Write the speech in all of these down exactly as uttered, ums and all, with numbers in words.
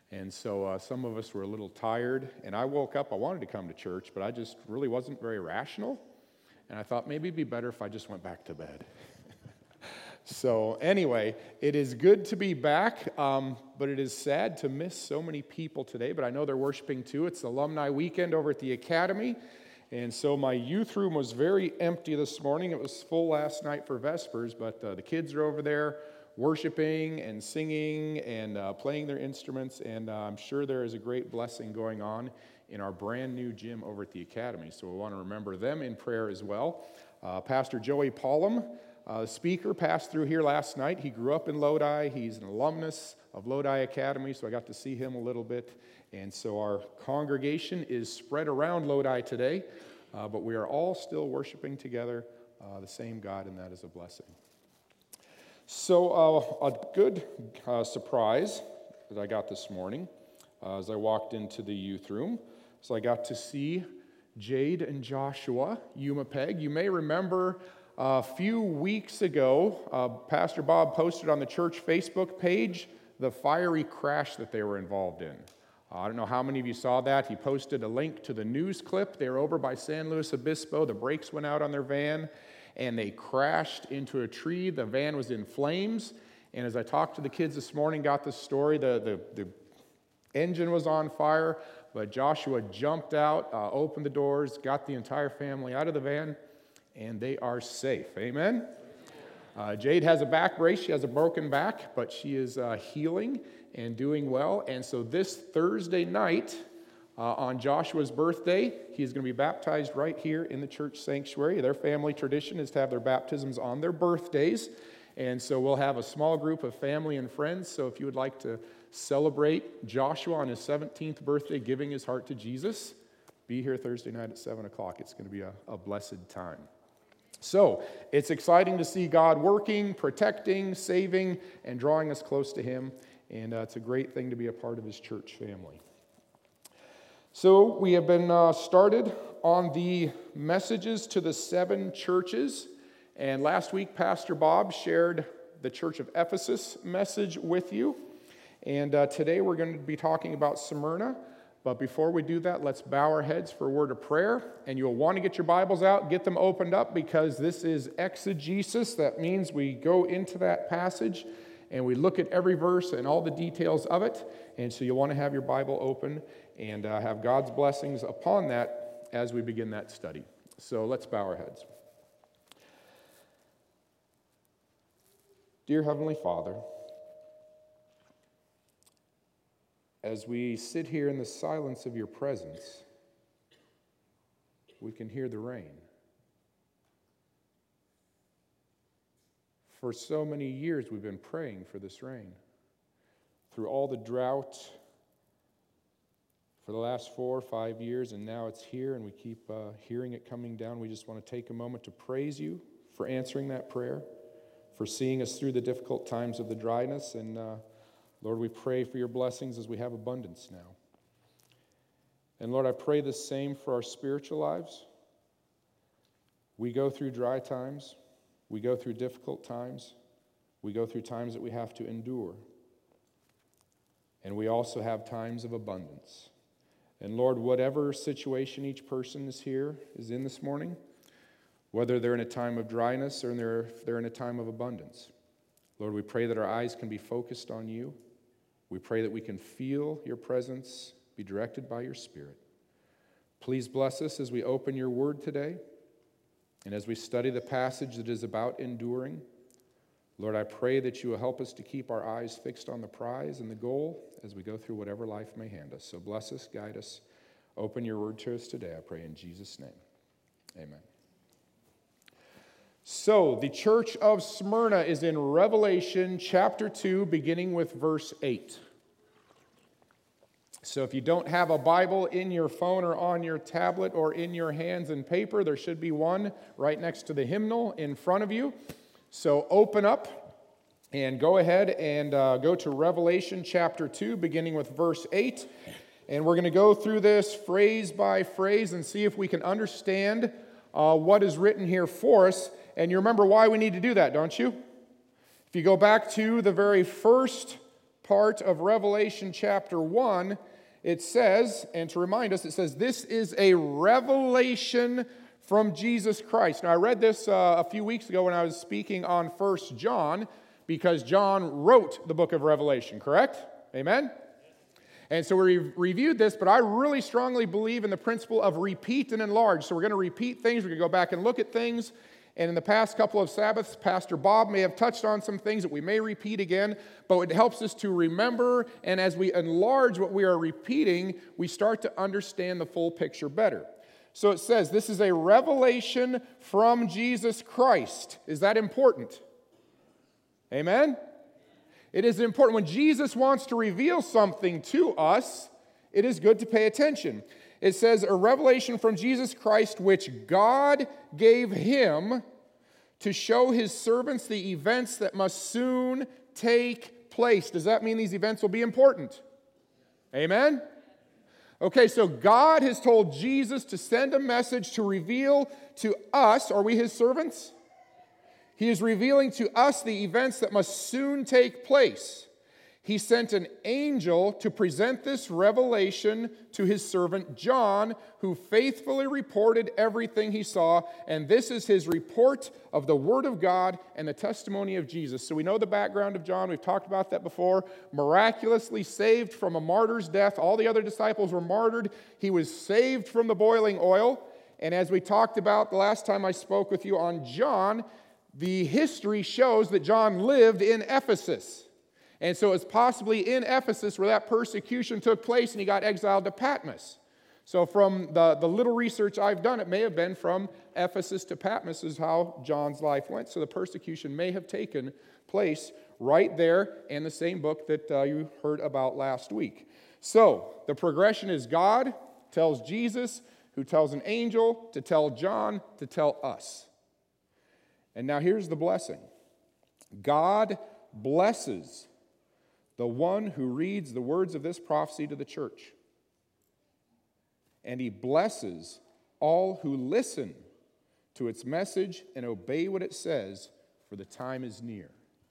And so uh, some of us were a little tired, and I woke up, I wanted to come to church, but I just really wasn't very rational, and I thought maybe it'd be better if I just went back to bed. So anyway, it is good to be back, um, but it is sad to miss so many people today, but I know they're worshiping too. It's alumni weekend over at the Academy, and so my youth room was very empty this morning. It was full last night for Vespers, but uh, the kids are over there worshiping and singing and uh, playing their instruments, and uh, I'm sure there is a great blessing going on in our brand new gym over at the Academy, so we want to remember them in prayer as well. Uh, Pastor Joey Paulum, uh, the speaker, passed through here last night. He grew up in Lodi. He's an alumnus of Lodi Academy, so I got to see him a little bit, and so our congregation is spread around Lodi today, uh, but we are all still worshiping together uh, the same God, and that is a blessing. So uh, a good uh, surprise that I got this morning uh, as I walked into the youth room. So I got to see Jade and Joshua Umapeg. You may remember a few weeks ago, uh, Pastor Bob posted on the church Facebook page the fiery crash that they were involved in. Uh, I don't know how many of you saw that. He posted a link to the news clip. They were over by San Luis Obispo. The brakes went out on their van, and they crashed into a tree. The van was in flames, and as I talked to the kids this morning, got the story, the, the, the engine was on fire, but Joshua jumped out, uh, opened the doors, got the entire family out of the van, and they are safe. Amen? Uh, Jade has a back brace. She has a broken back, but she is uh, healing and doing well, and so this Thursday night, Uh, on Joshua's birthday, he's going to be baptized right here in the church sanctuary. Their family tradition is to have their baptisms on their birthdays, and so we'll have a small group of family and friends. So if you would like to celebrate Joshua on his seventeenth birthday, giving his heart to Jesus, be here Thursday night at seven o'clock. It's going to be a, a blessed time. So it's exciting to see God working, protecting, saving, and drawing us close to Him, and uh, it's a great thing to be a part of His church family. So we have been uh, started on the messages to the seven churches, and last week Pastor Bob shared the Church of Ephesus message with you, and uh, today we're going to be talking about Smyrna, but before we do that, let's bow our heads for a word of prayer, and you'll want to get your Bibles out, get them opened up, because this is exegesis. That means we go into that passage and we look at every verse and all the details of it, and so you'll want to have your Bible open and uh, have God's blessings upon that as we begin that study. So let's bow our heads. Dear Heavenly Father, as we sit here in the silence of your presence, we can hear the rain. For so many years we've been praying for this rain. Through all the drought for the last four or five years, and now it's here, and we keep uh, hearing it coming down. We just want to take a moment to praise you for answering that prayer, for seeing us through the difficult times of the dryness, and uh, Lord, we pray for your blessings as we have abundance now. And Lord, I pray the same for our spiritual lives. We go through dry times. We go through difficult times. We go through times that we have to endure. And we also have times of abundance. And Lord, whatever situation each person is here, is in this morning, whether they're in a time of dryness or they're, they're in a time of abundance, Lord, we pray that our eyes can be focused on you. We pray that we can feel your presence, be directed by your Spirit. Please bless us as we open your word today and as we study the passage that is about enduring. Lord, I pray that you will help us to keep our eyes fixed on the prize and the goal as we go through whatever life may hand us. So bless us, guide us, open your word to us today, I pray in Jesus' name. Amen. So, the church of Smyrna is in Revelation chapter two, beginning with verse eight. So if you don't have a Bible in your phone or on your tablet or in your hands and paper, there should be one right next to the hymnal in front of you. So open up and go ahead and uh, go to Revelation chapter two, beginning with verse eight. And we're going to go through this phrase by phrase and see if we can understand uh, what is written here for us. And you remember why we need to do that, don't you? If you go back to the very first part of Revelation chapter one, it says, and to remind us, it says, this is a revelation from Jesus Christ. Now, I read this uh, a few weeks ago when I was speaking on First John, because John wrote the book of Revelation, correct? Amen? And so we reviewed this, but I really strongly believe in the principle of repeat and enlarge. So we're going to repeat things, we're going to go back and look at things. And in the past couple of Sabbaths, Pastor Bob may have touched on some things that we may repeat again, but it helps us to remember, and as we enlarge what we are repeating, we start to understand the full picture better. So it says, this is a revelation from Jesus Christ. Is that important? Amen? It is important. When Jesus wants to reveal something to us, it is good to pay attention. It says, a revelation from Jesus Christ, which God gave him to show his servants the events that must soon take place. Does that mean these events will be important? Amen? Okay, so God has told Jesus to send a message to reveal to us. Are we his servants? He is revealing to us the events that must soon take place. He sent an angel to present this revelation to his servant John, who faithfully reported everything he saw. And this is his report of the Word of God and the testimony of Jesus. So we know the background of John. We've talked about that before. Miraculously saved from a martyr's death. All the other disciples were martyred. He was saved from the boiling oil. And as we talked about the last time I spoke with you on John, the history shows that John lived in Ephesus. And so it's possibly in Ephesus where that persecution took place and he got exiled to Patmos. So from the, the little research I've done, it may have been from Ephesus to Patmos is how John's life went. So the persecution may have taken place right there in the same book that uh, you heard about last week. So the progression is God tells Jesus, who tells an angel to tell John to tell us. And now here's the blessing. God blesses the one who reads the words of this prophecy to the church. And he blesses all who listen to its message and obey what it says, for the time is near.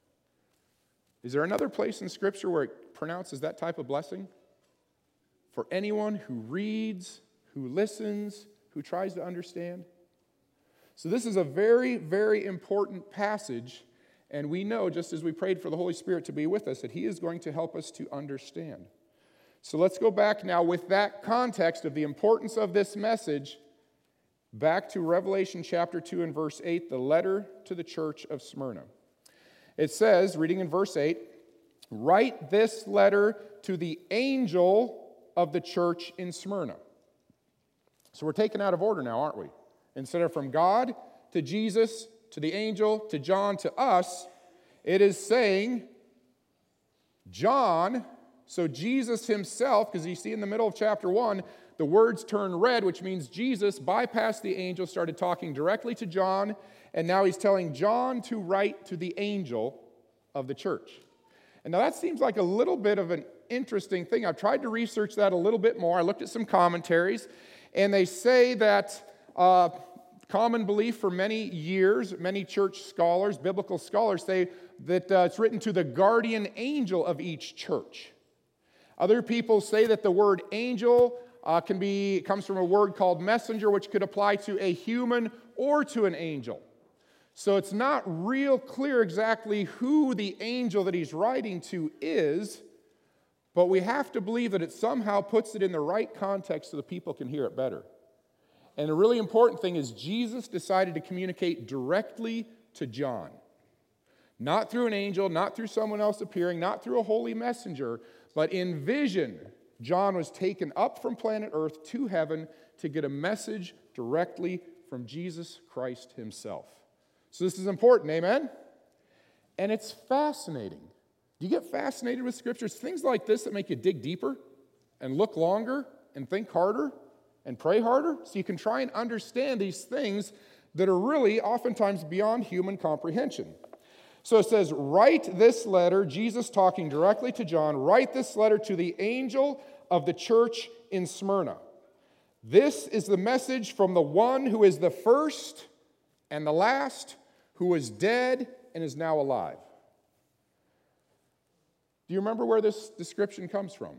Is there another place in Scripture where it pronounces that type of blessing? For anyone who reads, who listens, who tries to understand? So this is a very, very important passage. And we know, just as we prayed for the Holy Spirit to be with us, that he is going to help us to understand. So let's go back now with that context of the importance of this message, back to Revelation chapter two and verse eight, the letter to the church of Smyrna. It says, reading in verse eight, write this letter to the angel of the church in Smyrna. So we're taken out of order now, aren't we? Instead of from God to Jesus to the angel, to John, to us, it is saying, John, so Jesus himself, because you see in the middle of chapter one, the words turn red, which means Jesus bypassed the angel, started talking directly to John, and now he's telling John to write to the angel of the church. And now that seems like a little bit of an interesting thing. I've tried to research that a little bit more. I looked at some commentaries, and they say that uh, common belief for many years, many church scholars, biblical scholars say that uh, it's written to the guardian angel of each church. Other people say that the word angel uh, can be comes from a word called messenger, which could apply to a human or to an angel. So it's not real clear exactly who the angel that he's writing to is, but we have to believe that it somehow puts it in the right context so the people can hear it better. And the really important thing is Jesus decided to communicate directly to John. Not through an angel, not through someone else appearing, not through a holy messenger, but in vision, John was taken up from planet Earth to heaven to get a message directly from Jesus Christ himself. So this is important, amen? And it's fascinating. Do you get fascinated with scriptures? Things like this that make you dig deeper and look longer and think harder and pray harder, so you can try and understand these things that are really oftentimes beyond human comprehension. So it says, write this letter, Jesus talking directly to John, write this letter to the angel of the church in Smyrna. This is the message from the one who is the first and the last, who was dead and is now alive. Do you remember where this description comes from?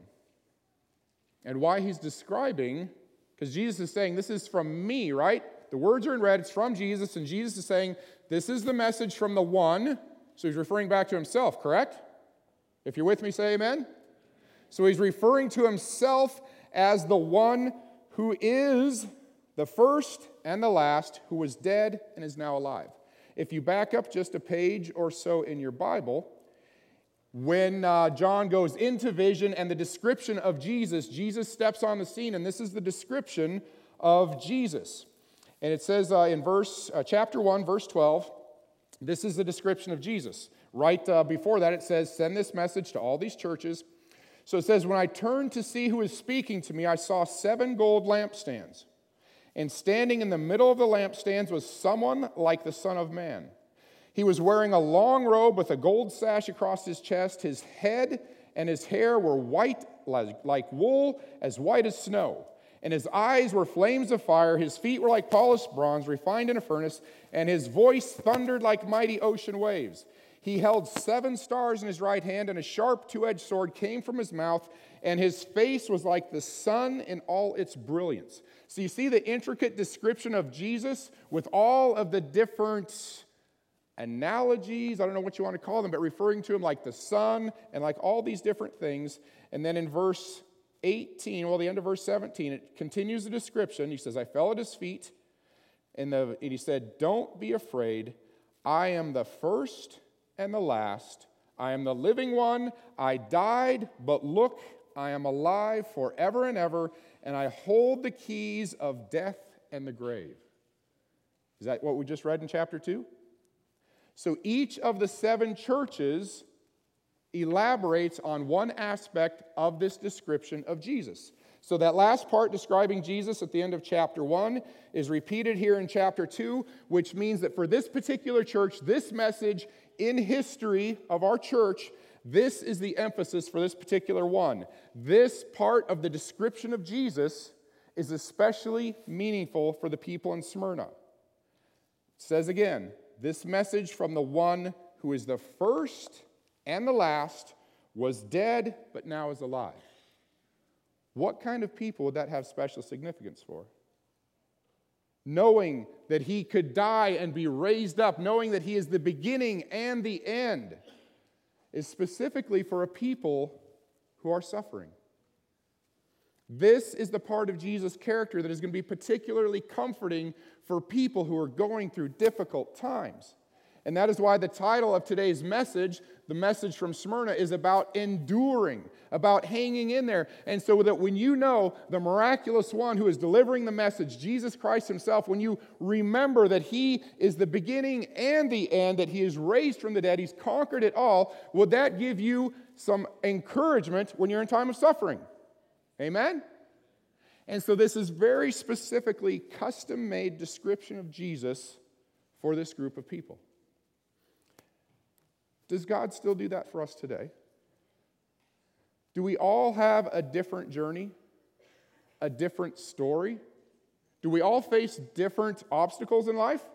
And why he's describing, because Jesus is saying, this is from me, right? The words are in red, it's from Jesus, and Jesus is saying, this is the message from the one. So he's referring back to himself, correct? If you're with me, say amen. So he's referring to himself as the one who is the first and the last, who was dead and is now alive. If you back up just a page or so in your Bible, when uh, John goes into vision and the description of Jesus, Jesus steps on the scene, and this is the description of Jesus. And it says uh, in verse uh, chapter one, verse twelve, this is the description of Jesus. Right uh, before that, it says, send this message to all these churches. So it says, when I turned to see who was speaking to me, I saw seven gold lampstands. And standing in the middle of the lampstands was someone like the Son of Man. He was wearing a long robe with a gold sash across his chest. His head and his hair were white like, like wool, as white as snow. And his eyes were flames of fire. His feet were like polished bronze, refined in a furnace. And his voice thundered like mighty ocean waves. He held seven stars in his right hand, and a sharp two-edged sword came from his mouth, and his face was like the sun in all its brilliance. So you see the intricate description of Jesus with all of the different analogies, I don't know what you want to call them, but referring to him like the sun and like all these different things. And then in verse eighteen, well, the end of verse seventeen, it continues the description. He says, I fell at his feet, and, the, and he said, don't be afraid. I am the first and the last. I am the living one. I died, but look, I am alive forever and ever, and I hold the keys of death and the grave. Is that what we just read in chapter two? So each of the seven churches elaborates on one aspect of this description of Jesus. So that last part describing Jesus at the end of chapter one is repeated here in chapter two, which means that for this particular church, this message in history of our church, this is the emphasis for this particular one. This part of the description of Jesus is especially meaningful for the people in Smyrna. It says again, this message from the one who is the first and the last was dead, but now is alive. What kind of people would that have special significance for? Knowing that he could die and be raised up, knowing that he is the beginning and the end, is specifically for a people who are suffering. This is the part of Jesus' character that is going to be particularly comforting for people who are going through difficult times. And that is why the title of today's message, the message from Smyrna, is about enduring, about hanging in there. And so that when you know the miraculous one who is delivering the message, Jesus Christ himself, when you remember that he is the beginning and the end, that he is raised from the dead, he's conquered it all, would that give you some encouragement when you're in time of suffering? Amen? And so this is very specifically custom-made description of Jesus for this group of people. Does God still do that for us today? Do we all have a different journey, a different story? Do we all face different obstacles in life?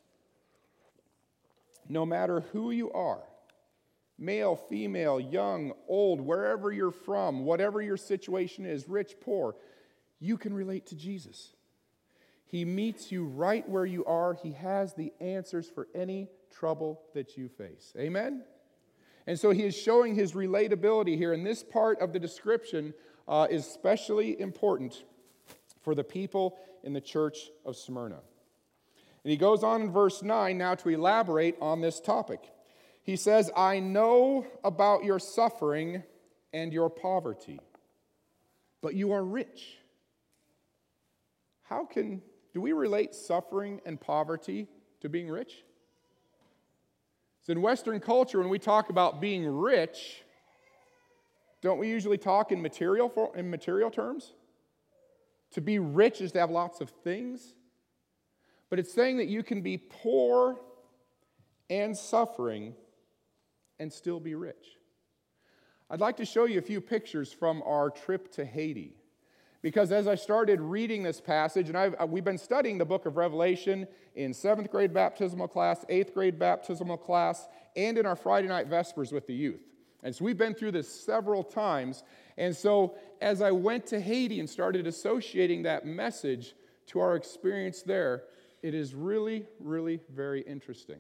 No matter who you are, male, female, young, old, wherever you're from, whatever your situation is, rich, poor, you can relate to Jesus. He meets you right where you are. He has the answers for any trouble that you face. Amen? And so he is showing his relatability here, and this part of the description uh, is especially important for the people in the church of Smyrna. And he goes on in verse nine now to elaborate on this topic. He says, I know about your suffering and your poverty, but you are rich. How can, do we relate suffering and poverty to being rich? So in Western culture, when we talk about being rich, don't we usually talk in material, for, in material terms? To be rich is to have lots of things. But it's saying that you can be poor and suffering and still be rich. I'd like to show you a few pictures from our trip to Haiti. Because as I started reading this passage, and I've, we've been studying the book of Revelation in seventh grade baptismal class, eighth grade baptismal class, and in our Friday night Vespers with the youth. And so we've been through this several times. And so as I went to Haiti and started associating that message to our experience there, it is really, really very interesting.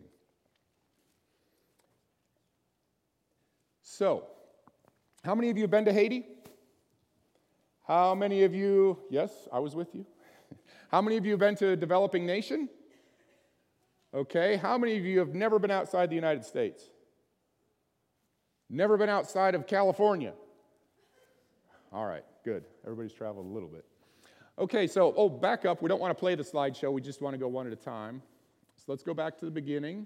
So, how many of you have been to Haiti? How many of you, yes, I was with you. How many of you have been to a developing nation? Okay, how many of you have never been outside the United States? Never been outside of California? All right, good. Everybody's traveled a little bit. Okay, so, oh, back up. We don't want to play the slideshow. We just want to go one at a time. So let's go back to the beginning.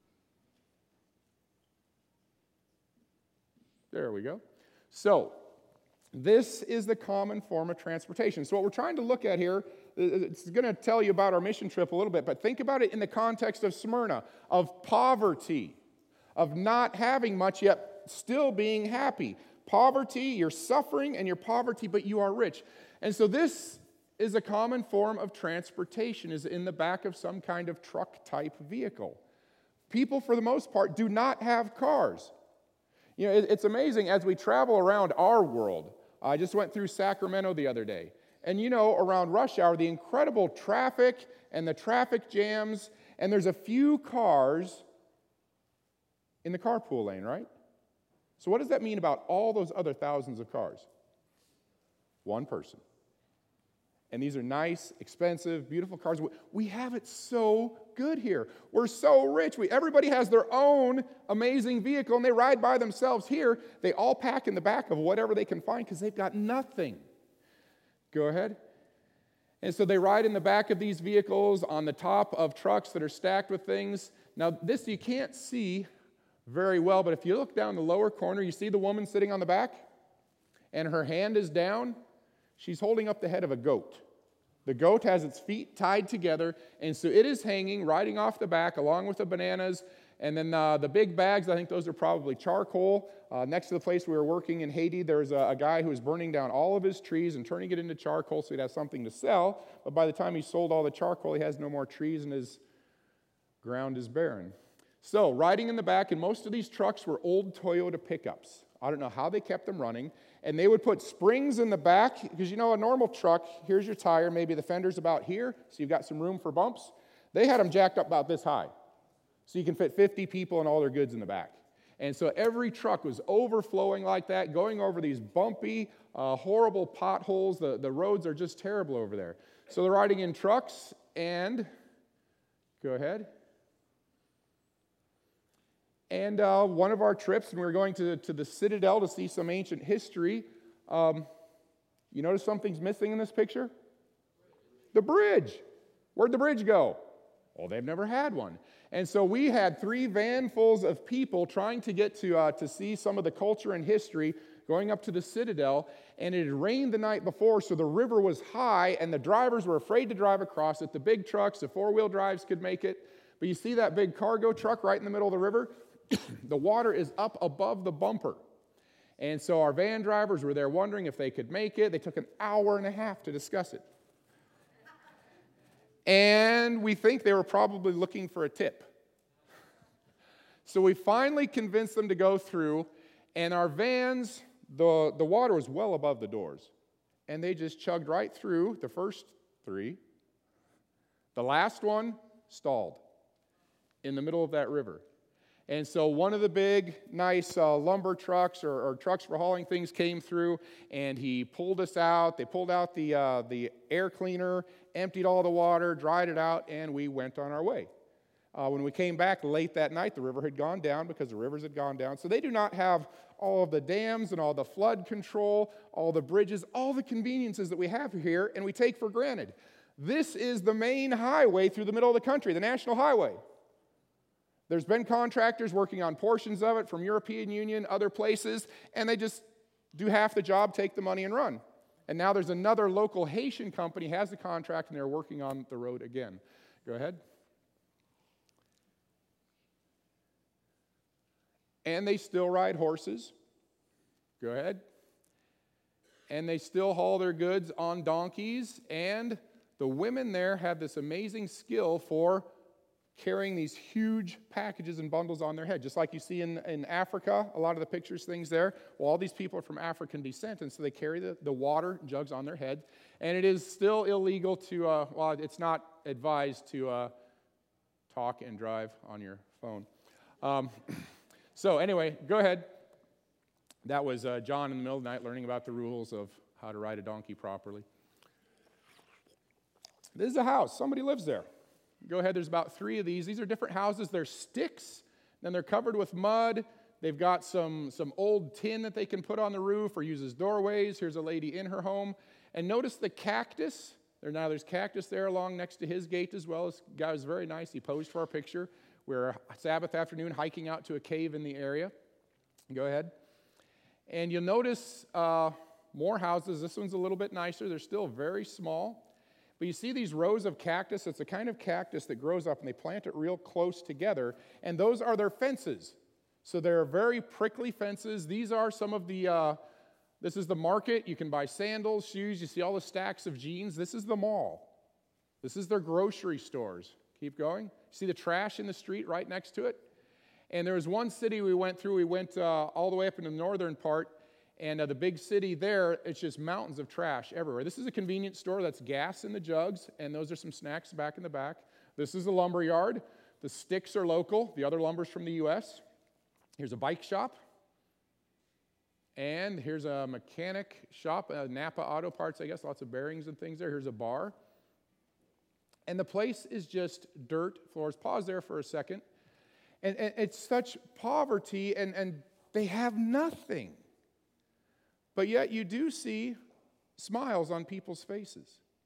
There we go. So, this is the common form of transportation. So what we're trying to look at here, it's going to tell you about our mission trip a little bit, but think about it in the context of Smyrna, of poverty, of not having much yet still being happy. Poverty, you're suffering and you're poverty, but you are rich. And so this is a common form of transportation, is in the back of some kind of truck-type vehicle. People, for the most part, do not have cars. You know, it's amazing as we travel around our world. I just went through Sacramento the other day. And you know, around rush hour, the incredible traffic and the traffic jams, and there's a few cars in the carpool lane, right? So what does that mean about all those other thousands of cars? One person. And these are nice, expensive, beautiful cars. We have it so good here. We're so rich. We, everybody has their own amazing vehicle, and they ride by themselves. Here, they all pack in the back of whatever they can find because they've got nothing. Go ahead. And so they ride in the back of these vehicles on the top of trucks that are stacked with things. Now, this you can't see very well, but if you look down the lower corner, you see the woman sitting on the back, and her hand is down. She's holding up the head of a goat. The goat has its feet tied together, and so it is hanging, riding off the back, along with the bananas. And then uh, the big bags, I think those are probably charcoal. Uh, next to the place we were working in Haiti, there's a, a guy who was burning down all of his trees and turning it into charcoal so he'd have something to sell. But by the time he sold all the charcoal, he has no more trees, and his ground is barren. So, riding in the back, and most of these trucks were old Toyota pickups. I don't know how they kept them running. And they would put springs in the back, because you know a normal truck, here's your tire, maybe the fender's about here, so you've got some room for bumps. They had them jacked up about this high, so you can fit fifty people and all their goods in the back. And so every truck was overflowing like that, going over these bumpy, uh, horrible potholes. The, the roads are just terrible over there. So they're riding in trucks, and, go ahead. And uh, one of our trips, and we were going to, to the Citadel to see some ancient history. Um, you notice something's missing in this picture? The bridge. Where'd the bridge go? Well, they've never had one. And so we had three vanfuls of people trying to get to, uh, to see some of the culture and history going up to the Citadel, and it had rained the night before, so the river was high, and the drivers were afraid to drive across it. The big trucks, the four-wheel drives could make it. But you see that big cargo truck right in the middle of the river? The water is up above the bumper. And so our van drivers were there wondering if they could make it. They took an hour and a half to discuss it. And we think they were probably looking for a tip. So we finally convinced them to go through, and our vans, the, the water was well above the doors. And they just chugged right through the first three. The last one stalled in the middle of that river. And so one of the big, nice uh, lumber trucks or, or trucks for hauling things came through, and he pulled us out. They pulled out the, uh, the air cleaner, emptied all the water, dried it out, and we went on our way. Uh, when we came back late that night, the river had gone down because the rivers had gone down. So they do not have all of the dams and all the flood control, all the bridges, all the conveniences that we have here, and we take for granted. This is the main highway through the middle of the country, the National Highway. There's been contractors working on portions of it from European Union, other places, and they just do half the job, take the money, and run. And now there's another local Haitian company has the contract, and they're working on the road again. Go ahead. And they still ride horses. Go ahead. And they still haul their goods on donkeys, and the women there have this amazing skill for carrying these huge packages and bundles on their head, just like you see in, in Africa, a lot of the pictures, things there. Well, all these people are from African descent, and so they carry the, the water jugs on their head. And it is still illegal to, uh, well, it's not advised to uh, talk and drive on your phone. Um, so anyway, go ahead. That was uh, John in the middle of the night learning about the rules of how to ride a donkey properly. This is a house. Somebody lives there. Go ahead. There's about three of these. These are different houses. They're sticks. Then they're covered with mud. They've got some, some old tin that they can put on the roof or use as doorways. Here's a lady in her home. And notice the cactus. There, now there's cactus there along next to his gate as well. This guy was very nice. He posed for our picture. We're Sabbath afternoon hiking out to a cave in the area. Go ahead. And you'll notice uh, more houses. This one's a little bit nicer. They're still very small. But you see these rows of cactus. It's a kind of cactus that grows up, and they plant it real close together. And those are their fences. So they're very prickly fences. These are some of the, uh, this is the market. You can buy sandals, shoes. You see all the stacks of jeans. This is the mall. This is their grocery stores. Keep going. See the trash in the street right next to it? And there was one city we went through. We went uh, all the way up in the northern part. And uh, the big city there, it's just mountains of trash everywhere. This is a convenience store that's gas in the jugs, and those are some snacks back in the back. This is a lumber yard. The sticks are local. The other lumber's from the U S Here's a bike shop. And here's a mechanic shop, uh, Napa Auto Parts, I guess, lots of bearings and things there. Here's a bar. And the place is just dirt floors. Pause there for a second. And, and it's such poverty, and, and they have nothing. But yet you do see smiles on people's faces.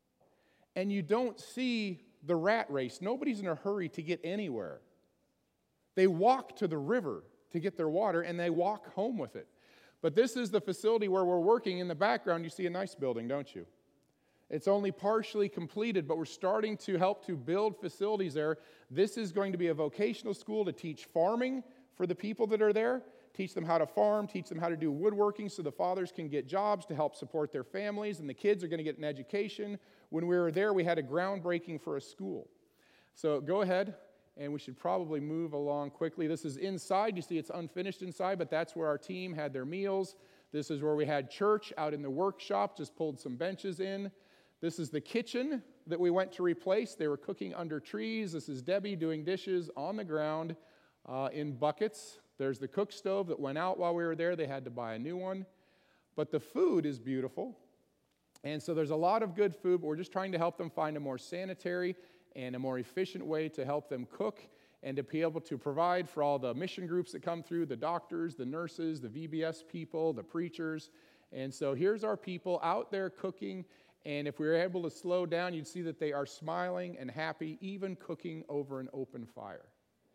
And you don't see the rat race. Nobody's in a hurry to get anywhere. They walk to the river to get their water, and they walk home with it. But this is the facility where we're working. In the background, you see a nice building, don't you? It's only partially completed, but we're starting to help to build facilities there. This is going to be a vocational school to teach farming for the people that are there. Teach them how to farm, teach them how to do woodworking so the fathers can get jobs to help support their families, and the kids are going to get an education. When we were there, we had a groundbreaking for a school. So go ahead, and we should probably move along quickly. This is inside. You see it's unfinished inside, but that's where our team had their meals. This is where we had church out in the workshop, just pulled some benches in. This is the kitchen that we went to replace. They were cooking under trees. This is Debbie doing dishes on the ground uh, in buckets. There's the cook stove that went out while we were there. They had to buy a new one. But the food is beautiful. And so there's a lot of good food, but we're just trying to help them find a more sanitary and a more efficient way to help them cook and to be able to provide for all the mission groups that come through, the doctors, the nurses, the V B S people, the preachers. And so here's our people out there cooking. And if we were able to slow down, you'd see that they are smiling and happy, even cooking over an open fire.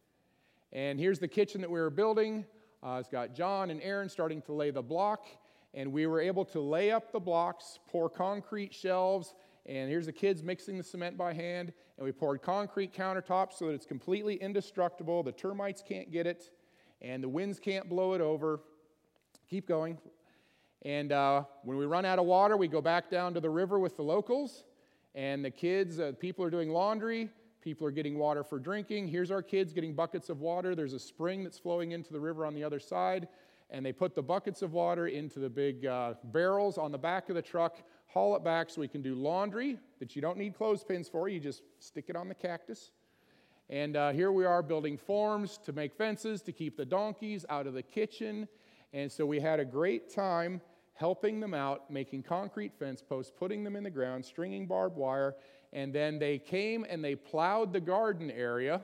And here's the kitchen that we were building. Uh, it's got John and Aaron starting to lay the block. And we were able to lay up the blocks, pour concrete shelves, and here's the kids mixing the cement by hand. And we poured concrete countertops so that it's completely indestructible. The termites can't get it, and the winds can't blow it over. Keep going. And uh, when we run out of water, we go back down to the river with the locals. And the kids, uh, people are doing laundry. People are getting water for drinking. Here's our kids getting buckets of water. There's a spring that's flowing into the river on the other side. And they put the buckets of water into the big uh, barrels on the back of the truck, haul it back so we can do laundry that you don't need clothespins for. You just stick it on the cactus. And uh, here we are building forms to make fences to keep the donkeys out of the kitchen. And so we had a great time helping them out, making concrete fence posts, putting them in the ground, stringing barbed wire. And then they came and they plowed the garden area.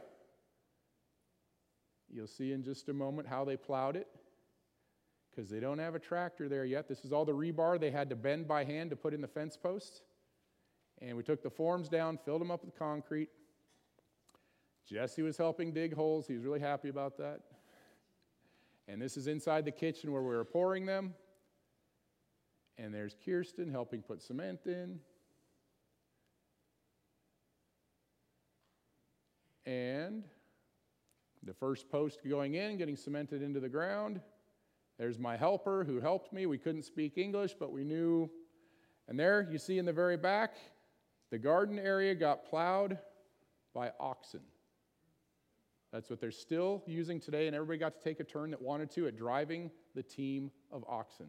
You'll see in just a moment how they plowed it, because they don't have a tractor there yet. This is all the rebar they had to bend by hand to put in the fence posts. And we took the forms down, filled them up with concrete. Jesse was helping dig holes. He was really happy about that. And this is inside the kitchen where we were pouring them. And there's Kirsten helping put cement in. And the first post going in, getting cemented into the ground. There's my helper who helped me. We couldn't speak English, but we knew. And there, you see in the very back, the garden area got plowed by oxen. That's what they're still using today, and everybody got to take a turn that wanted to at driving the team of oxen.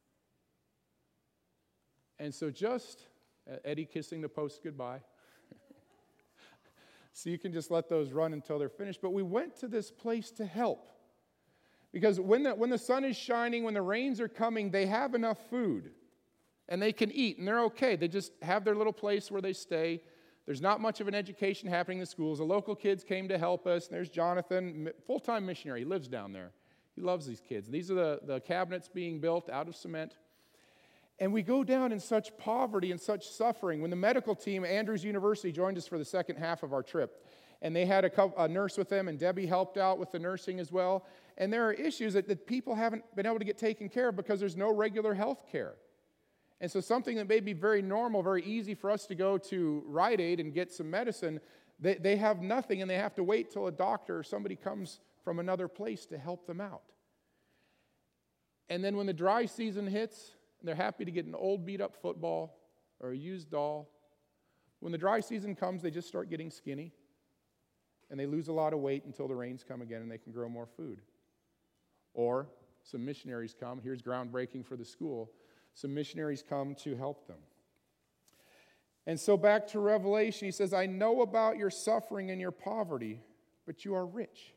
And so just, Eddie kissing the post goodbye. So you can just let those run until they're finished. But we went to this place to help. Because when the, when the sun is shining, when the rains are coming, they have enough food. And they can eat, and they're okay. They just have their little place where they stay. There's not much of an education happening in the schools. The local kids came to help us. There's Jonathan, full-time missionary. He lives down there. He loves these kids. These are the, the cabinets being built out of cement. And we go down in such poverty and such suffering. When the medical team, Andrews University, joined us for the second half of our trip, and they had a, couple, a nurse with them, and Debbie helped out with the nursing as well. And there are issues that, that people haven't been able to get taken care of because there's no regular health care. And so something that may be very normal, very easy for us to go to Rite Aid and get some medicine, they, they have nothing, and they have to wait till a doctor or somebody comes from another place to help them out. And then when the dry season hits, they're happy to get an old beat-up football or a used doll. When the dry season comes, they just start getting skinny, and they lose a lot of weight until the rains come again and they can grow more food. Or some missionaries come. Here's groundbreaking for the school. Some missionaries come to help them. And so back to Revelation, he says, I know about your suffering and your poverty, but you are rich.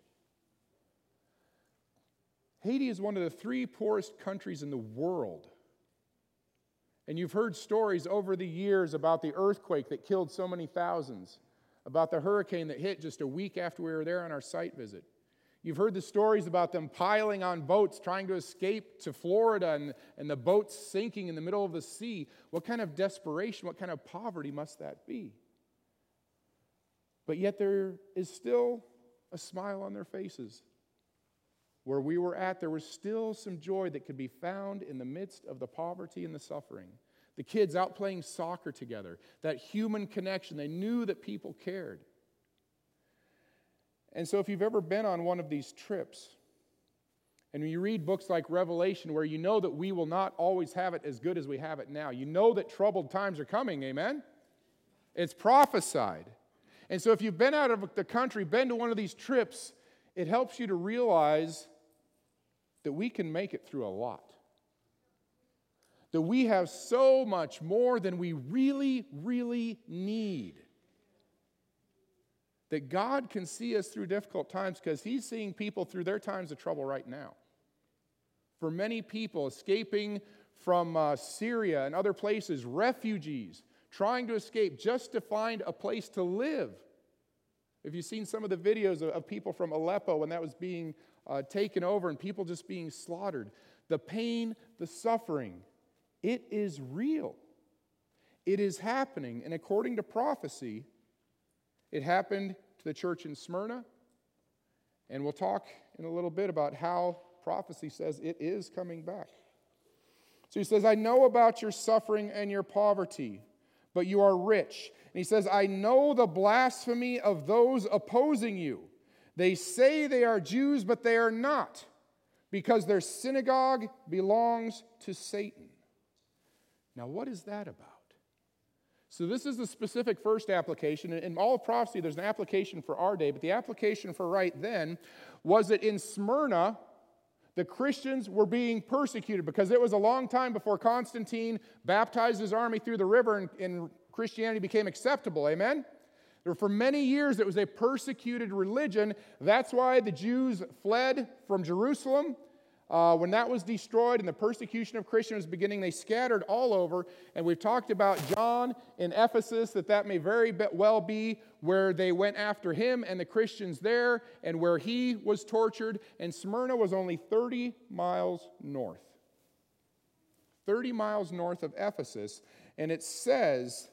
Haiti is one of the three poorest countries in the world. And you've heard stories over the years about the earthquake that killed so many thousands, about the hurricane that hit just a week after we were there on our site visit. You've heard the stories about them piling on boats, trying to escape to Florida, and, and the boats sinking in the middle of the sea. What kind of desperation, what kind of poverty must that be? But yet there is still a smile on their faces. Where we were at, there was still some joy that could be found in the midst of the poverty and the suffering. The kids out playing soccer together, that human connection. They knew that people cared. And so if you've ever been on one of these trips, and when you read books like Revelation, where you know that we will not always have it as good as we have it now, you know that troubled times are coming, amen? It's prophesied. And so if you've been out of the country, been to one of these trips, it helps you to realize that we can make it through a lot. That we have so much more than we really, really need. That God can see us through difficult times because He's seeing people through their times of trouble right now. For many people escaping from uh, Syria and other places, refugees, trying to escape just to find a place to live. If you've seen some of the videos of, of people from Aleppo when that was being uh, taken over and people just being slaughtered, the pain, the suffering, it is real. It is happening, and according to prophecy, it happened to the church in Smyrna, and we'll talk in a little bit about how prophecy says it is coming back. So he says, I know about your suffering and your poverty, but you are rich. And he says, I know the blasphemy of those opposing you. They say they are Jews, but they are not, because their synagogue belongs to Satan. Now, what is that about? So this is the specific first application. In all of prophecy, there's an application for our day, but the application for right then was that in Smyrna, the Christians were being persecuted because it was a long time before Constantine baptized his army through the river and, and Christianity became acceptable. Amen? For many years, it was a persecuted religion. That's why the Jews fled from Jerusalem. Uh, when that was destroyed and the persecution of Christians was beginning, they scattered all over. And we've talked about John in Ephesus, that that may very well be where they went after him and the Christians there, and where he was tortured. And Smyrna was only thirty miles north. thirty miles north of Ephesus. And it says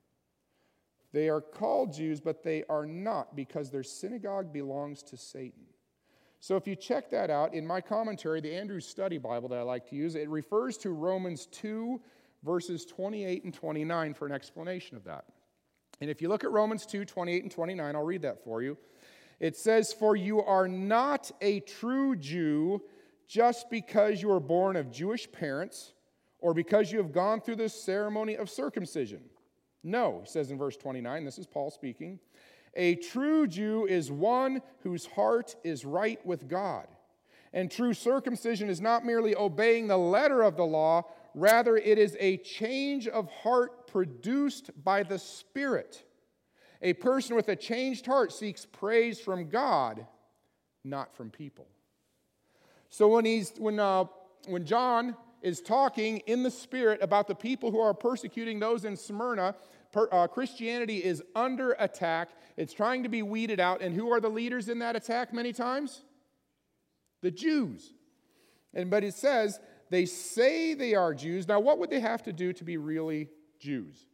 they are called Jews, but they are not, because their synagogue belongs to Satan. So if you check that out, in my commentary, the Andrews Study Bible that I like to use, it refers to Romans two, verses twenty-eight and twenty-nine for an explanation of that. And if you look at Romans two, twenty-eight and twenty-nine, I'll read that for you. It says, for you are not a true Jew just because you are born of Jewish parents or because you have gone through the ceremony of circumcision. No, he says in verse twenty-nine, this is Paul speaking. A true Jew is one whose heart is right with God. And true circumcision is not merely obeying the letter of the law, rather it is a change of heart produced by the Spirit. A person with a changed heart seeks praise from God, not from people. So when he's when uh, when John is talking in the Spirit about the people who are persecuting those in Smyrna, per, uh, Christianity is under attack. It's trying to be weeded out. And who are the leaders in that attack many times? The Jews. And but it says they say they are Jews. Now, what would they have to do to be really Jews?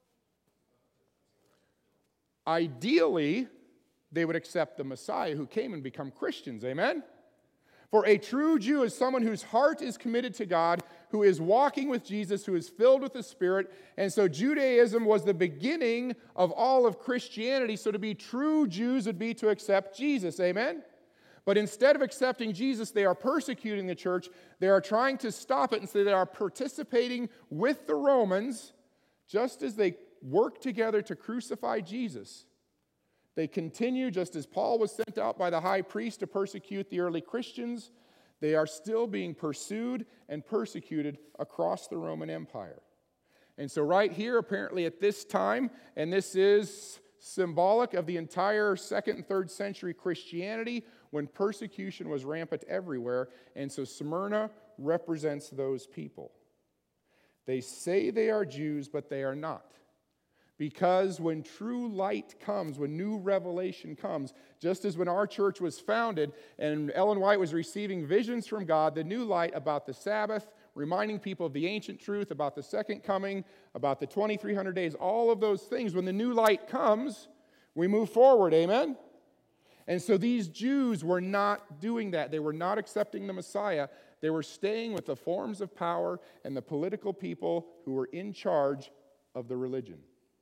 Ideally, they would accept the Messiah who came and become Christians. Amen? For a true Jew is someone whose heart is committed to God, who is walking with Jesus, who is filled with the Spirit. And so Judaism was the beginning of all of Christianity. So to be true Jews would be to accept Jesus. Amen? But instead of accepting Jesus, they are persecuting the church. They are trying to stop it, and so they are participating with the Romans, just as they work together to crucify Jesus. They continue, just as Paul was sent out by the high priest to persecute the early Christians, they are still being pursued and persecuted across the Roman Empire. And so right here, apparently at this time, and this is symbolic of the entire second and third century Christianity, when persecution was rampant everywhere, and so Smyrna represents those people. They say they are Jews, but they are not. Because when true light comes, when new revelation comes, just as when our church was founded and Ellen White was receiving visions from God, the new light about the Sabbath, reminding people of the ancient truth, about the second coming, about the twenty-three hundred days, all of those things, when the new light comes, we move forward, amen? And so these Jews were not doing that. They were not accepting the Messiah. They were staying with the forms of power and the political people who were in charge of the religion.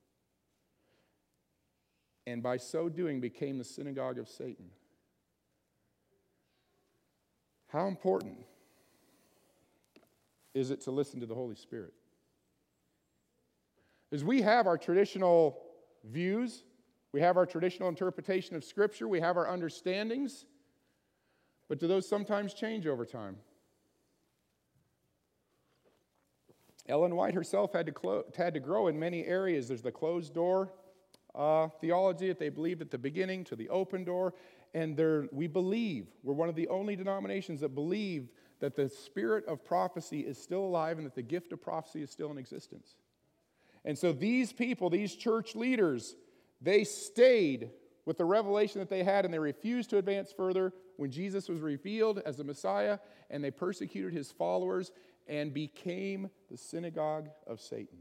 And by so doing became the synagogue of Satan. How important is it to listen to the Holy Spirit? As we have our traditional views, we have our traditional interpretation of Scripture, we have our understandings, but do those sometimes change over time? Ellen White herself had to, clo- had to grow in many areas. There's the closed door Uh, theology that they believed at the beginning to the open door, and we believe, we're one of the only denominations that believe that the spirit of prophecy is still alive and that the gift of prophecy is still in existence. And so these people, these church leaders, they stayed with the revelation that they had, and they refused to advance further when Jesus was revealed as the Messiah, and they persecuted his followers and became the synagogue of Satan.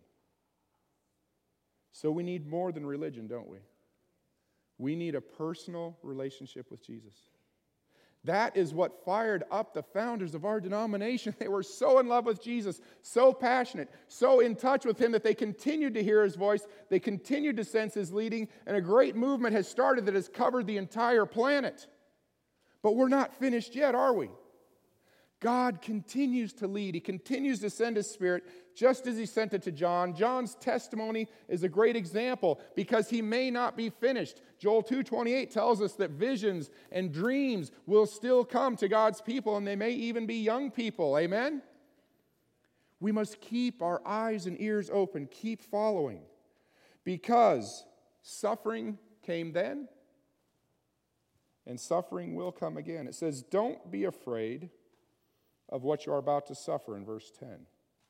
So we need more than religion, don't we? We need a personal relationship with Jesus. That is what fired up the founders of our denomination. They were so in love with Jesus, so passionate, so in touch with him that they continued to hear his voice, they continued to sense his leading, and a great movement has started that has covered the entire planet. But we're not finished yet, are we? God continues to lead. He continues to send his Spirit just as he sent it to John. John's testimony is a great example because he may not be finished. Joel two twenty-eight tells us that visions and dreams will still come to God's people, and they may even be young people. Amen? We must keep our eyes and ears open, keep following, because suffering came then, and suffering will come again. It says, don't be afraid of what you are about to suffer in verse ten.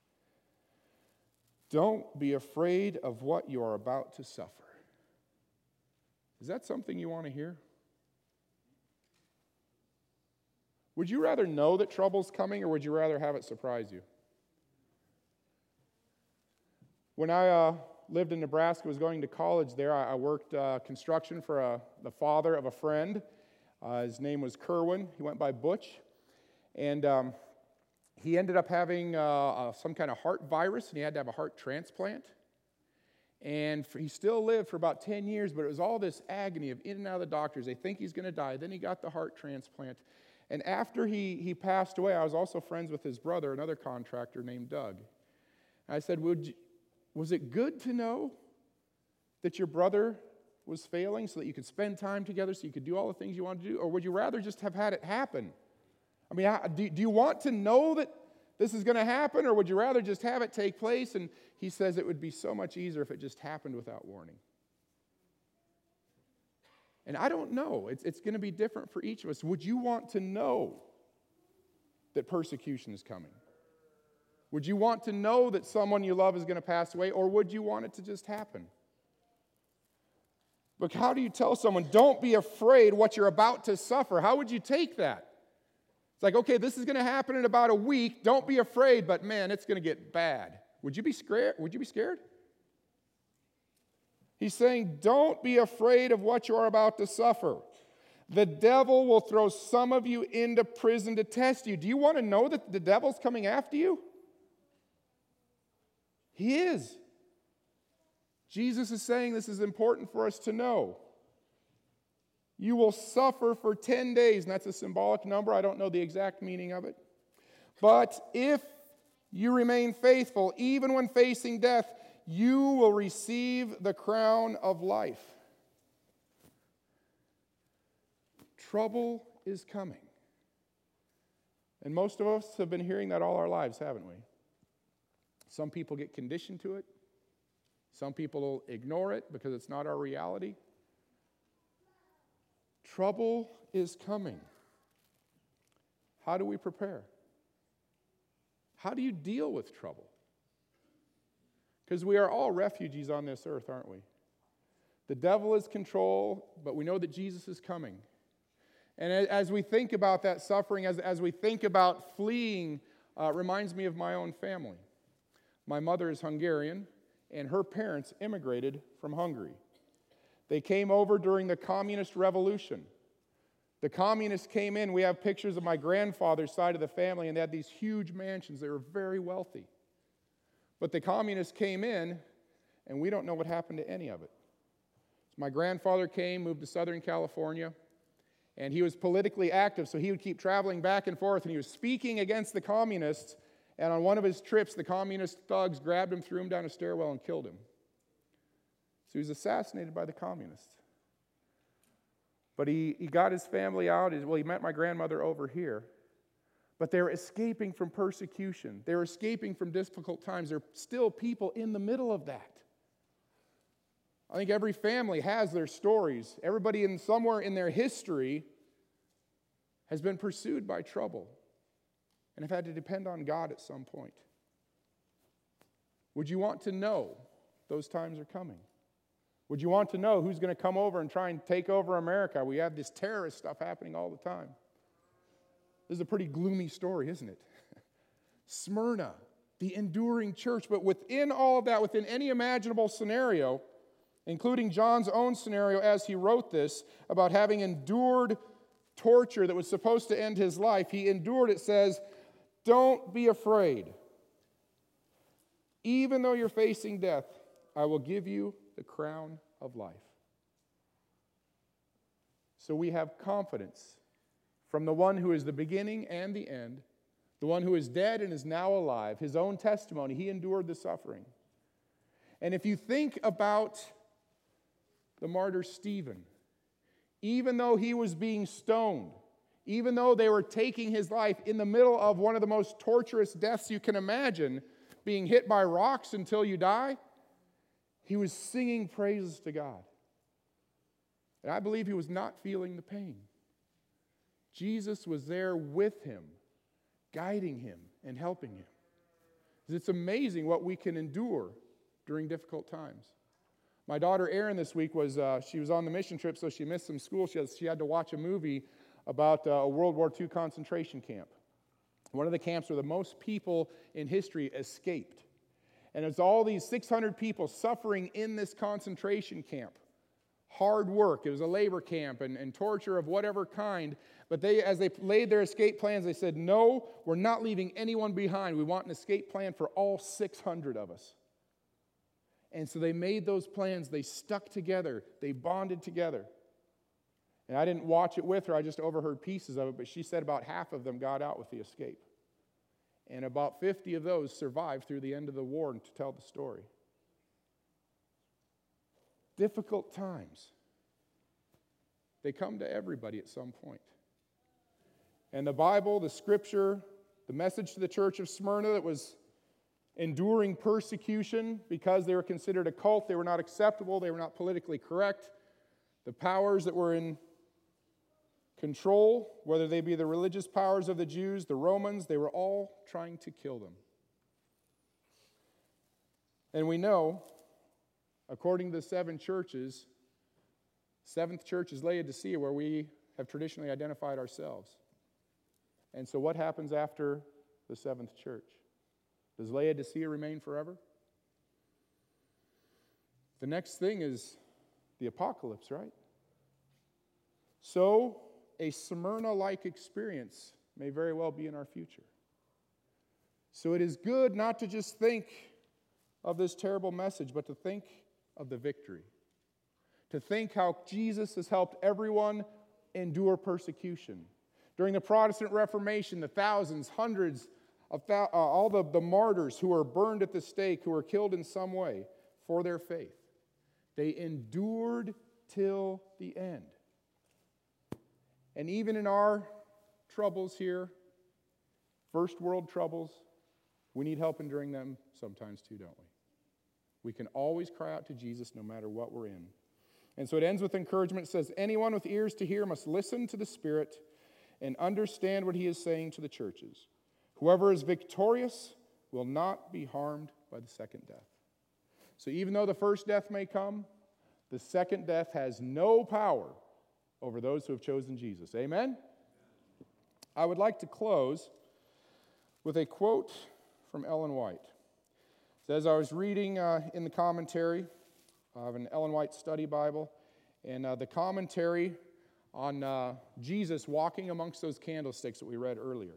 Don't be afraid of what you are about to suffer. Is that something you want to hear? Would you rather know that trouble's coming, or would you rather have it surprise you? When I uh, lived in Nebraska, was going to college there, I, I worked uh, construction for a, the father of a friend. Uh, his name was Kerwin. He went by Butch. And um, he ended up having uh, uh, some kind of heart virus, and he had to have a heart transplant. And for, he still lived for about ten years, but it was all this agony of in and out of the doctors. They think he's going to die. Then he got the heart transplant. And after he, he passed away, I was also friends with his brother, another contractor named Doug. And I said, Would you, was it good to know that your brother was failing so that you could spend time together, so you could do all the things you wanted to do? Or would you rather just have had it happen? I mean, do, do you want to know that this is going to happen, or would you rather just have it take place? And he says it would be so much easier if it just happened without warning. And I don't know. It's, it's going to be different for each of us. Would you want to know that persecution is coming? Would you want to know that someone you love is going to pass away, or would you want it to just happen? But how do you tell someone, don't be afraid what you're about to suffer? How would you take that? It's like, okay, this is going to happen in about a week. Don't be afraid, but man, it's going to get bad. Would you be scared? Would you be scared? He's saying, don't be afraid of what you are about to suffer. The devil will throw some of you into prison to test you. Do you want to know that the devil's coming after you? He is. Jesus is saying this is important for us to know. You will suffer for ten days, and that's a symbolic number. I don't know the exact meaning of it. But if you remain faithful, even when facing death, you will receive the crown of life. Trouble is coming. And most of us have been hearing that all our lives, haven't we? Some people get conditioned to it. Some people will ignore it because it's not our reality. Trouble is coming. How do we prepare? How do you deal with trouble? Because we are all refugees on this earth, aren't we? The devil is control, but we know that Jesus is coming. And as we think about that suffering, as, as we think about fleeing, uh, it reminds me of my own family. My mother is Hungarian, and her parents immigrated from Hungary. They came over during the Communist Revolution. The communists came in. We have pictures of my grandfather's side of the family, and they had these huge mansions. They were very wealthy. But the communists came in, and we don't know what happened to any of it. So my grandfather came, moved to Southern California, and he was politically active, so he would keep traveling back and forth, and he was speaking against the communists, and on one of his trips, the communist thugs grabbed him, threw him down a stairwell, and killed him. So he was assassinated by the communists. But he, he got his family out. Well, he met my grandmother over here. But they were escaping from persecution. They were escaping from difficult times. There are still people in the middle of that. I think every family has their stories. Everybody in somewhere in their history has been pursued by trouble and have had to depend on God at some point. Would you want to know those times are coming? Would you want to know who's going to come over and try and take over America? We have this terrorist stuff happening all the time. This is a pretty gloomy story, isn't it? Smyrna, the enduring church. But within all of that, within any imaginable scenario, including John's own scenario as he wrote this, about having endured torture that was supposed to end his life, he endured, it says, don't be afraid. Even though you're facing death, I will give you the crown of life. So we have confidence from the one who is the beginning and the end, the one who is dead and is now alive, his own testimony, he endured the suffering. And if you think about the martyr Stephen, even though he was being stoned, even though they were taking his life in the middle of one of the most torturous deaths you can imagine, being hit by rocks until you die, he was singing praises to God. And I believe he was not feeling the pain. Jesus was there with him, guiding him and helping him. It's amazing what we can endure during difficult times. My daughter Erin this week was, uh, she was on the mission trip, so she missed some school. She, has, she had to watch a movie about uh, a World War Two concentration camp. One of the camps where the most people in history escaped. And it's all these six hundred people suffering in this concentration camp. Hard work. It was a labor camp and, and torture of whatever kind. But they, as they laid their escape plans, they said, no, we're not leaving anyone behind. We want an escape plan for all six hundred of us. And so they made those plans. They stuck together. They bonded together. And I didn't watch it with her. I just overheard pieces of it. But she said about half of them got out with the escape. And about fifty of those survived through the end of the war and to tell the story. difficult times, they come to everybody at some point. And the Bible, the Scripture, the message to the church of Smyrna that was enduring persecution because they were considered a cult, they were not acceptable, they were not politically correct. The powers that were in control, whether they be the religious powers of the Jews, the Romans, they were all trying to kill them. And we know, according to the seven churches, seventh church is Laodicea, where we have traditionally identified ourselves. And so what happens after the seventh church? Does Laodicea remain forever? The next thing is the apocalypse, right? So, a Smyrna-like experience may very well be in our future. So it is good not to just think of this terrible message, but to think of the victory. To think how Jesus has helped everyone endure persecution. During the Protestant Reformation, the thousands, hundreds of th- uh, all the, the martyrs who were burned at the stake, who were killed in some way for their faith, they endured till the end. And even in our troubles here, first world troubles, we need help enduring them sometimes too, don't we? We can always cry out to Jesus no matter what we're in. And so it ends with encouragement. It says, anyone with ears to hear must listen to the Spirit and understand what he is saying to the churches. Whoever is victorious will not be harmed by the second death. So even though the first death may come, the second death has no power over those who have chosen Jesus. Amen? I would like to close with a quote from Ellen White. It says, I was reading uh, in the commentary of an Ellen White study Bible, and uh, the commentary on uh, Jesus walking amongst those candlesticks that we read earlier.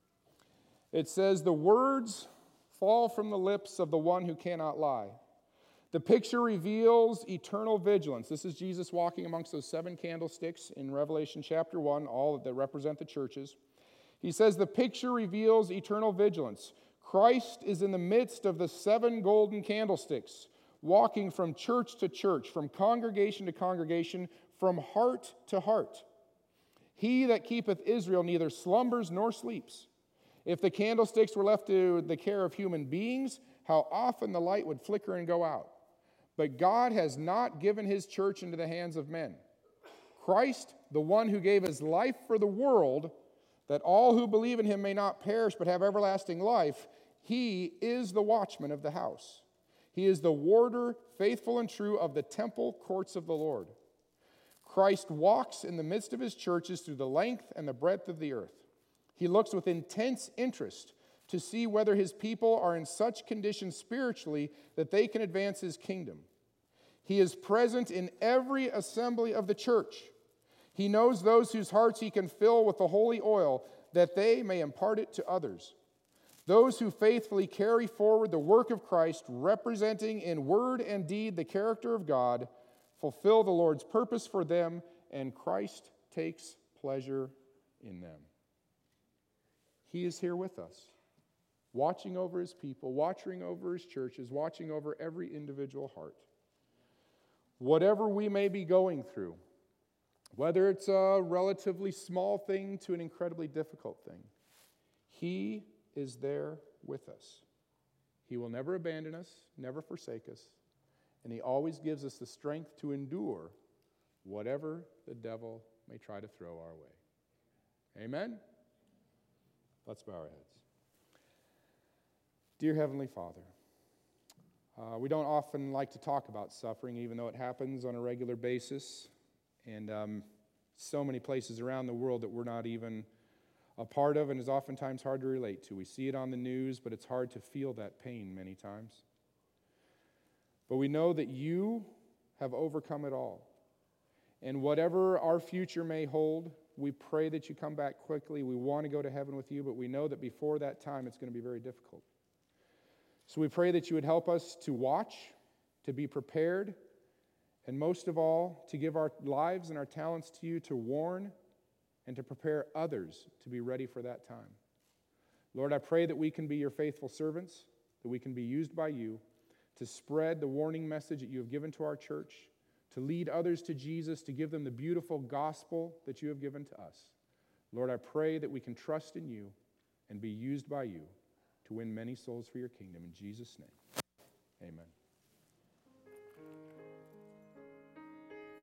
It says, the words fall from the lips of the one who cannot lie. The picture reveals eternal vigilance. This is Jesus walking amongst those seven candlesticks in Revelation chapter one, all that represent the churches. He says the picture reveals eternal vigilance. Christ is in the midst of the seven golden candlesticks, walking from church to church, from congregation to congregation, from heart to heart. He that keepeth Israel neither slumbers nor sleeps. If the candlesticks were left to the care of human beings, how often the light would flicker and go out. But God has not given his church into the hands of men. Christ, the one who gave his life for the world, that all who believe in him may not perish but have everlasting life, he is the watchman of the house. He is the warder, faithful and true, of the temple courts of the Lord. Christ walks in the midst of his churches through the length and the breadth of the earth. He looks with intense interest to see whether his people are in such condition spiritually that they can advance his kingdom. He is present in every assembly of the church. He knows those whose hearts he can fill with the holy oil, that they may impart it to others. Those who faithfully carry forward the work of Christ, representing in word and deed the character of God, fulfill the Lord's purpose for them, and Christ takes pleasure in them. He is here with us, watching over his people, watching over his churches, watching over every individual heart. Whatever we may be going through, whether it's a relatively small thing to an incredibly difficult thing, he is there with us. He will never abandon us, never forsake us, and he always gives us the strength to endure whatever the devil may try to throw our way. Amen? Let's bow our heads. Dear Heavenly Father, uh, we don't often like to talk about suffering, even though it happens on a regular basis, and um, so many places around the world that we're not even a part of and is oftentimes hard to relate to. We see it on the news, but it's hard to feel that pain many times. But we know that you have overcome it all. And whatever our future may hold, we pray that you come back quickly. We want to go to heaven with you, but we know that before that time it's going to be very difficult. So we pray that you would help us to watch, to be prepared, and most of all, to give our lives and our talents to you to warn and to prepare others to be ready for that time. Lord, I pray that we can be your faithful servants, that we can be used by you to spread the warning message that you have given to our church, to lead others to Jesus, to give them the beautiful gospel that you have given to us. Lord, I pray that we can trust in you and be used by you to win many souls for your kingdom. In Jesus' name, amen.